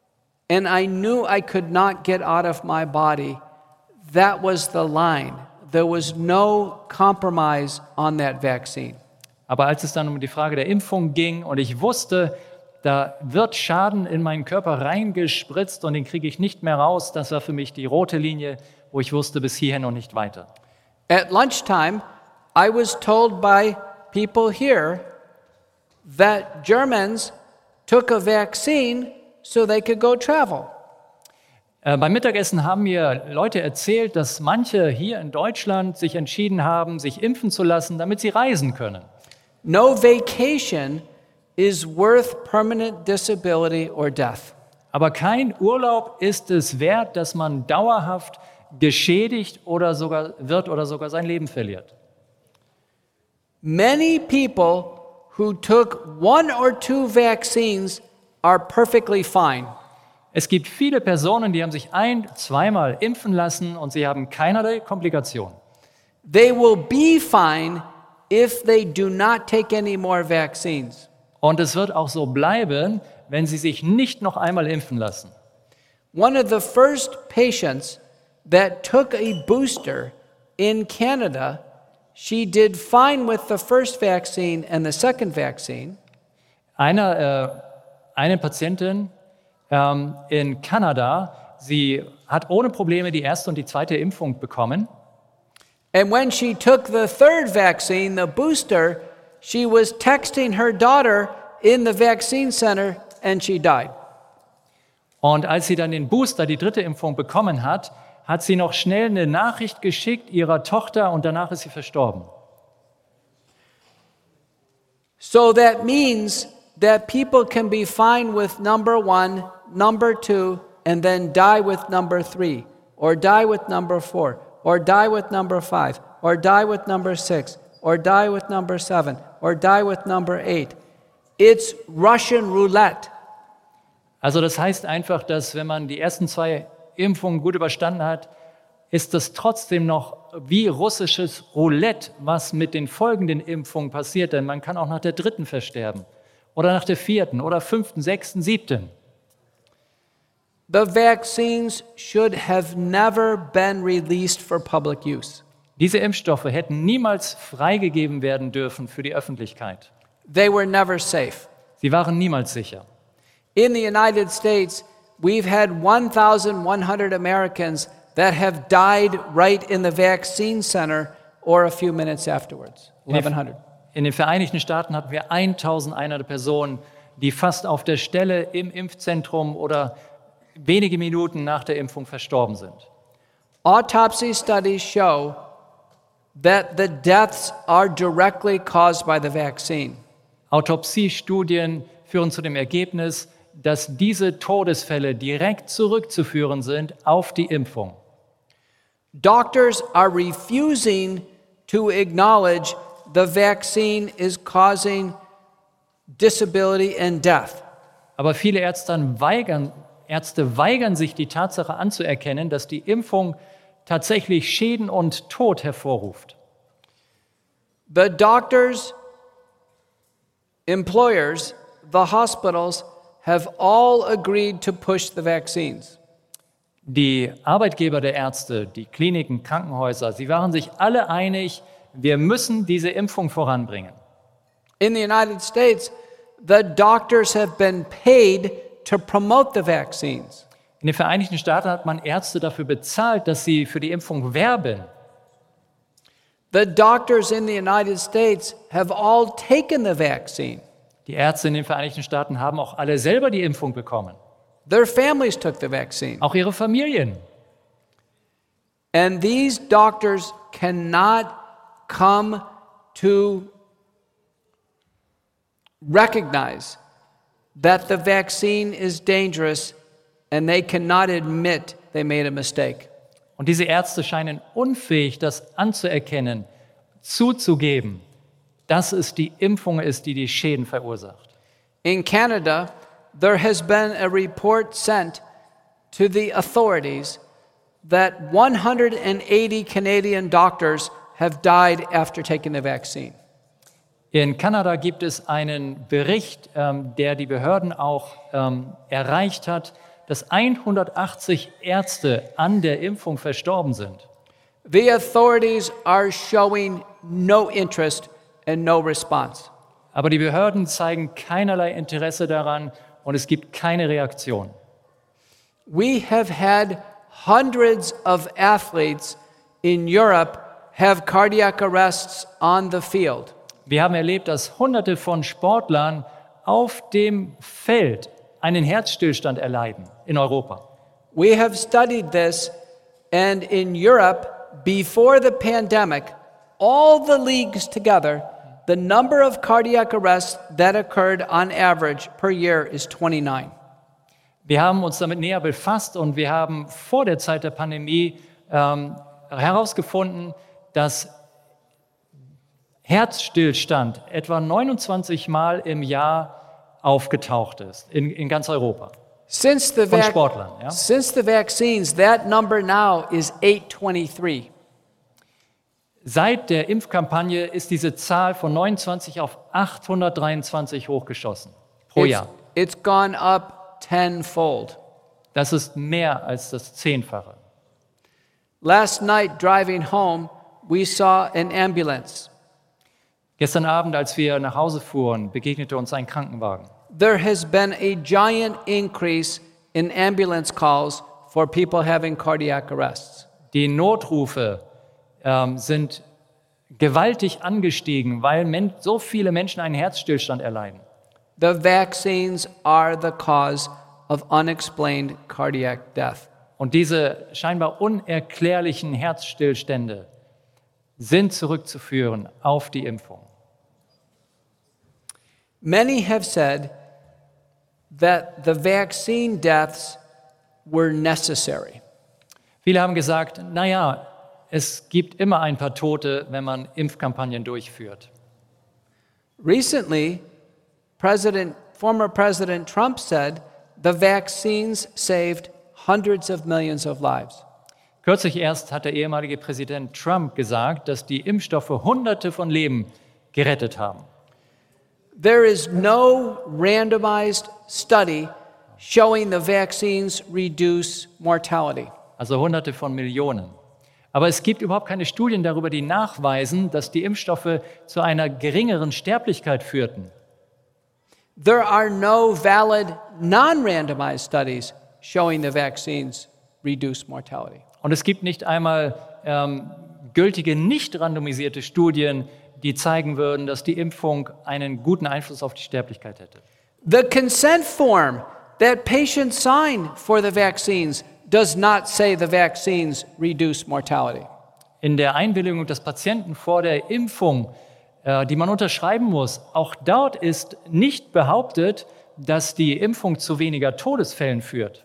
and I knew I could not get out of my body, that was the line. There was no compromise on that vaccine. Aber als es dann um die Frage der Impfung ging und ich wusste, da wird Schaden in meinen Körper reingespritzt und den kriege ich nicht mehr raus, das war für mich die rote Linie, wo ich wusste, bis hierhin und nicht weiter. At lunchtime, I was told by people here that Germans took a vaccine so they could go travel. Äh, beim Mittagessen haben mir Leute erzählt, dass manche hier in Deutschland sich entschieden haben, sich impfen zu lassen, damit sie reisen können. No vacation is worth permanent disability or death. Aber kein Urlaub ist es wert, dass man dauerhaft geschädigt oder sogar wird oder sogar sein Leben verliert. Many people who took one or two vaccines are perfectly fine. Es gibt viele Personen, die haben sich ein-, zweimal impfen lassen und sie haben keinerlei Komplikationen. They will be fine if they do not take any more vaccines. Und es wird auch so bleiben, wenn sie sich nicht noch einmal impfen lassen. One of the first patients that took a booster in Canada, she did fine with the first vaccine and the second vaccine. Eine, äh, eine Patientin ähm, in Kanada, sie hat ohne Probleme die erste und die zweite Impfung bekommen. And when she took the third vaccine, the booster, she was texting her daughter in the vaccine center and she died. Und als sie dann den Booster, die dritte Impfung bekommen hat, hat sie noch schnell eine Nachricht geschickt ihrer Tochter und danach ist sie verstorben. So that means that people can be fine with number one, number two, and then die with number three, or die with number four, or die with number five, or die with number six, or die with number seven, or die with number eight. It's Russian roulette. Also das heißt einfach, dass wenn man die ersten zwei Impfungen gut überstanden hat, ist das trotzdem noch wie russisches Roulette, was mit den folgenden Impfungen passiert. Denn man kann auch nach der dritten versterben oder nach der vierten oder fünften, sechsten, siebten. The vaccines should have never been released for public use. Diese Impfstoffe hätten niemals freigegeben werden dürfen für die Öffentlichkeit. They were never safe. Sie waren niemals sicher. In the United States, we've had one thousand one hundred Americans that have died right in the vaccine center or a few minutes afterwards. eleven hundred. In den Vereinigten Staaten hatten wir eintausendeinhundert Personen, die fast auf der Stelle im Impfzentrum oder wenige Minuten nach der Impfung verstorben sind. Autopsy studies show that the deaths are directly caused by the vaccine. Autopsiestudien führen zu dem Ergebnis, dass diese Todesfälle direkt zurückzuführen sind auf die Impfung. Doctors are refusing to acknowledge the vaccine is causing disability and death. Aber viele Ärzte weigern, Ärzte weigern sich, die Tatsache anzuerkennen, dass die Impfung tatsächlich Schäden und Tod hervorruft. The doctors, employers, the hospitals have all agreed to push the vaccines. Die Arbeitgeber der Ärzte, die Kliniken, Krankenhäuser, sie waren sich alle einig, wir müssen diese Impfung voranbringen. In the United States, the doctors have been paid to promote the vaccines. In den Vereinigten Staaten hat man Ärzte dafür bezahlt, dass sie für die Impfung werben. The doctors in the United States have all taken the vaccine. Die Ärzte in den Vereinigten Staaten haben auch alle selber die Impfung bekommen. Their families took the vaccine. Auch ihre Familien. And these doctors cannot come to recognize that the vaccine is dangerous and they cannot admit they made a mistake. Und diese Ärzte scheinen unfähig, das anzuerkennen, zuzugeben, dass es die Impfung ist, die die Schäden verursacht. In Canada, there has been a report sent to the authorities that one hundred eighty Canadian doctors have died after taking the vaccine. In Kanada gibt es einen Bericht, ähm, der die Behörden auch ähm, erreicht hat, dass hundertachtzig Ärzte an der Impfung verstorben sind. The authorities are showing no interest and no response. Aber die Behörden zeigen keinerlei Interesse daran und es gibt keine Reaktion. We have had hundreds of athletes in Europe have cardiac arrests on the field. Wir haben erlebt, dass Hunderte von Sportlern auf dem Feld einen Herzstillstand erleiden in Europa. We have studied this, and in Europe, before the pandemic, all the leagues together, the number of cardiac arrests that occurred on average per year is twenty-nine. Wir haben uns damit näher befasst und wir haben vor der Zeit der Pandemie ähm, herausgefunden, dass Herzstillstand etwa neunundzwanzig Mal im Jahr aufgetaucht ist in, in ganz Europa. Since the, Von vac- Sportlern, ja? since the vaccines, that number now is eight twenty-three. Seit der Impfkampagne ist diese Zahl von neunundzwanzig auf achthundertdreiundzwanzig hochgeschossen pro It's, Jahr. it's gone up tenfold. Das ist mehr als das Zehnfache. Last night, driving home, we saw an ambulance. Gestern Abend, als wir nach Hause fuhren, begegnete uns ein Krankenwagen. There has been a giant increase in ambulance calls for people having cardiac arrests. Die Notrufe ähm, sind gewaltig angestiegen, weil men- so viele Menschen einen Herzstillstand erleiden. The vaccines are the cause of unexplained cardiac death. Und diese scheinbar unerklärlichen Herzstillstände sind zurückzuführen auf die Impfung. Many have said that the vaccine deaths were necessary. Viele haben gesagt, naja, es gibt immer ein paar Tote, wenn man Impfkampagnen durchführt. Recently, President, former President Trump said the vaccines saved hundreds of millions of lives. Kürzlich erst hat der ehemalige Präsident Trump gesagt, dass die Impfstoffe Hunderte von Leben gerettet haben. There is no randomized study showing the vaccines reduce mortality. Also Hunderte von Millionen. Aber es gibt überhaupt keine Studien darüber, die nachweisen, dass die Impfstoffe zu einer geringeren Sterblichkeit führten. There are no valid non-randomized studies showing the vaccines reduce mortality. Und es gibt nicht einmal ähm, gültige, nicht randomisierte Studien, die zeigen würden, dass die Impfung einen guten Einfluss auf die Sterblichkeit hätte. The consent form that patients sign for the vaccines does not say the vaccines reduce mortality. In der Einwilligung des Patienten vor der Impfung, äh, die man unterschreiben muss, auch dort ist nicht behauptet, dass die Impfung zu weniger Todesfällen führt.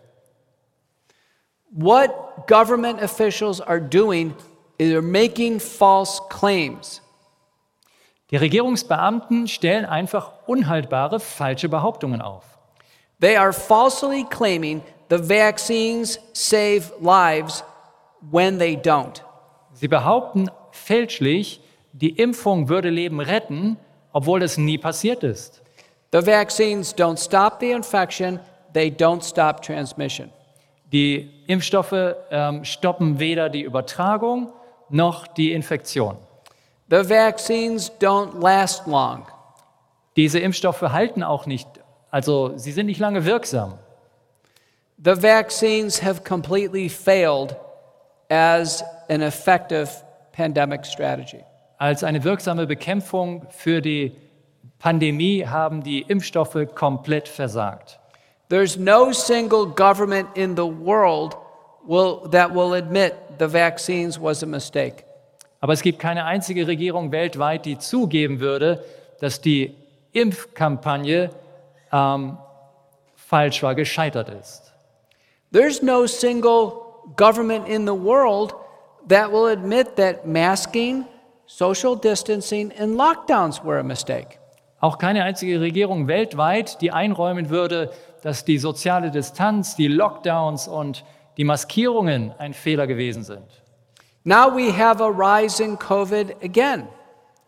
What government officials are doing is they're making false claims. Die Regierungsbeamten stellen einfach unhaltbare, falsche Behauptungen auf. They are falsely claiming the vaccines save lives when they don't. Sie behaupten fälschlich, die Impfung würde Leben retten, obwohl das nie passiert ist. The vaccines don't stop the infection, they don't stop transmission. Die Impfstoffe ähm, stoppen weder die Übertragung noch die Infektion. The vaccines don't last long. Diese Impfstoffe halten auch nicht, also sie sind nicht lange wirksam. The vaccines have completely failed as an effective pandemic strategy. Als eine wirksame Bekämpfung für die Pandemie haben die Impfstoffe komplett versagt. There's no single government in the world will, that will admit the vaccines was a mistake. Aber es gibt keine einzige Regierung weltweit, die zugeben würde, dass die Impfkampagne ähm, falsch war, gescheitert ist. There's no single government in the world that will admit that masking, social distancing, and lockdowns were a mistake. Auch keine einzige Regierung weltweit, die einräumen würde, dass die soziale Distanz, die Lockdowns und die Maskierungen ein Fehler gewesen sind. Now we have a rise in COVID again.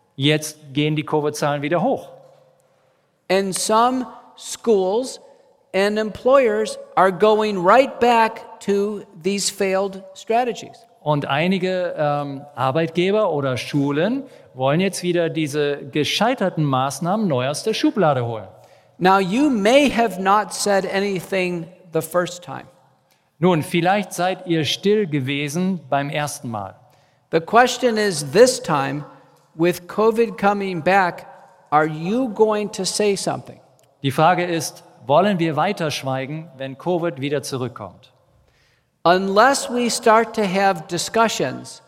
Jetzt gehen die Covid-Zahlen wieder hoch. And some schools and employers are going right back to these failed strategies. Und einige ähm, Arbeitgeber oder Schulen wollen jetzt wieder diese gescheiterten Maßnahmen neu aus der Schublade holen. Now, you may have not said anything the first time. Nun, vielleicht seid ihr still gewesen beim ersten Mal. The question is, this time, with COVID coming back, are you going to say something? Die Frage ist, wollen wir weiter schweigen, wenn Covid wieder zurückkommt? Unless we start to have discussions,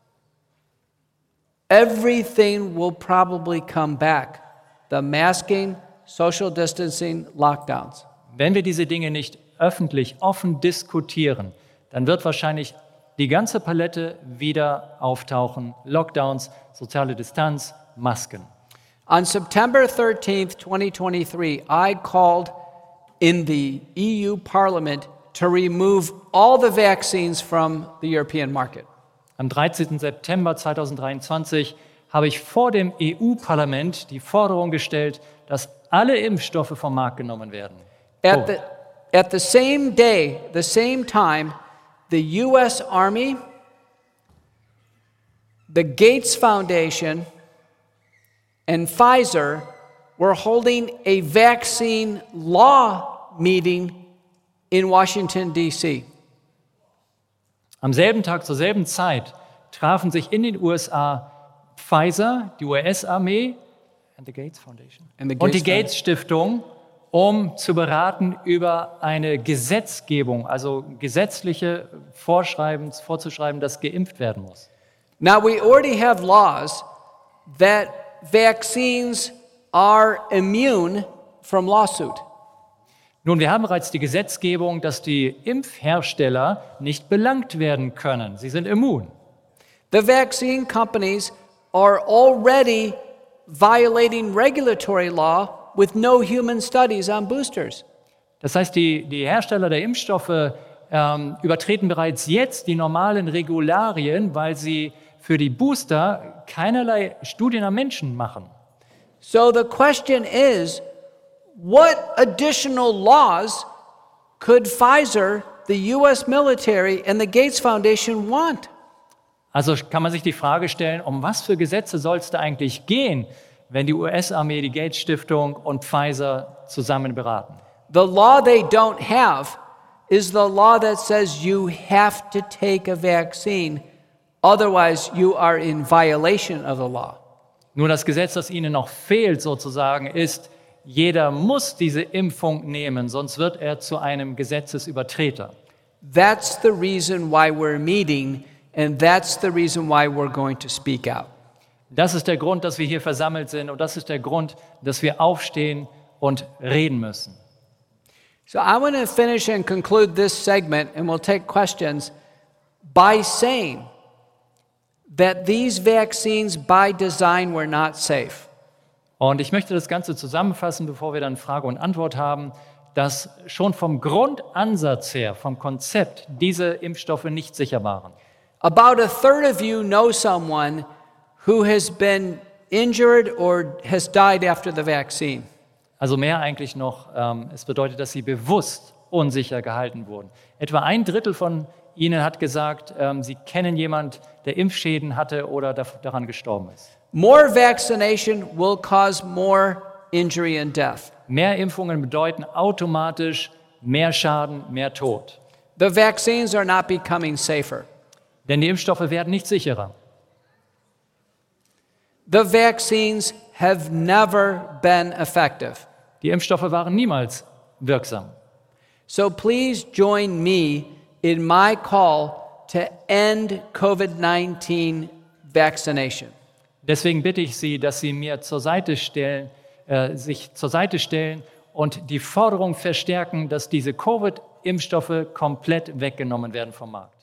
everything will probably come back. The masking, social distancing, lockdowns. Wenn wir diese Dinge nicht öffentlich, offen diskutieren, dann wird wahrscheinlich die ganze Palette wieder auftauchen. Lockdowns, soziale Distanz, Masken. On September thirteenth, twenty twenty-three, I called in the E U Parliament to remove all the vaccines from the European market. Am dreizehnten September zweitausenddreiundzwanzig habe ich vor dem E U-Parlament die Forderung gestellt, dass alle Impfstoffe vom Markt genommen werden. At the, at the same day, the same time, the U S Army, the Gates Foundation, and Pfizer were holding a vaccine law meeting in Washington, D C Am selben Tag, zur selben Zeit, trafen sich in den U S A Pfizer, die U S-Armee and the Gates Foundation, And the und die Gates Gates-Stiftung, um zu beraten über eine Gesetzgebung, also gesetzliche Vorschreiben, vorzuschreiben, dass geimpft werden muss. Now, we already have laws that vaccines are immune from lawsuit. Nun, wir haben bereits die Gesetzgebung, dass die Impfhersteller nicht belangt werden können. Sie sind immun. The vaccine companies are already violating regulatory law with no human studies on boosters. Das heißt, die, die Hersteller der Impfstoffe ähm, übertreten bereits jetzt die normalen Regularien, weil sie für die Booster keinerlei Studien am Menschen machen. So the question is, what additional laws could Pfizer, the U S military, and the Gates Foundation want? Also kann man sich die Frage stellen, um was für Gesetze soll es da eigentlich gehen, wenn die U S-Armee, die Gates-Stiftung und Pfizer zusammen beraten? The law they don't have is the law that says you have to take a vaccine, otherwise you are in violation of the law. Nur das Gesetz, das ihnen noch fehlt sozusagen, ist, jeder muss diese Impfung nehmen, sonst wird er zu einem Gesetzesübertreter. That's the reason why we're meeting, and that's the reason why we're going to speak out. Das ist der Grund, dass wir hier versammelt sind, und das ist der Grund, dass wir aufstehen und reden müssen. So I want to finish and conclude this segment, and we'll take questions, by saying that these vaccines by design were not safe. Und ich möchte das Ganze zusammenfassen, bevor wir dann Frage und Antwort haben, dass schon vom Grundansatz her, vom Konzept, diese Impfstoffe nicht sicher waren. About a third of you know someone who has been injured or has died after the vaccine. Also mehr eigentlich noch, ähm, es bedeutet, dass sie bewusst unsicher gehalten wurden. Etwa ein Drittel von ihnen hat gesagt, ähm, sie kennen jemanden, der Impfschäden hatte oder da, daran gestorben ist. More vaccination will cause more injury and death. Mehr Impfungen bedeuten automatisch mehr Schaden, mehr Tod. The vaccines are not becoming safer. Denn die Impfstoffe werden nicht sicherer. The vaccines have never been effective. Die Impfstoffe waren niemals wirksam. So please join me in my call to end COVID nineteen vaccination. Deswegen bitte ich Sie, dass Sie mir zur Seite stellen, äh, sich zur Seite stellen und die Forderung verstärken, dass diese Covid-Impfstoffe komplett weggenommen werden vom Markt.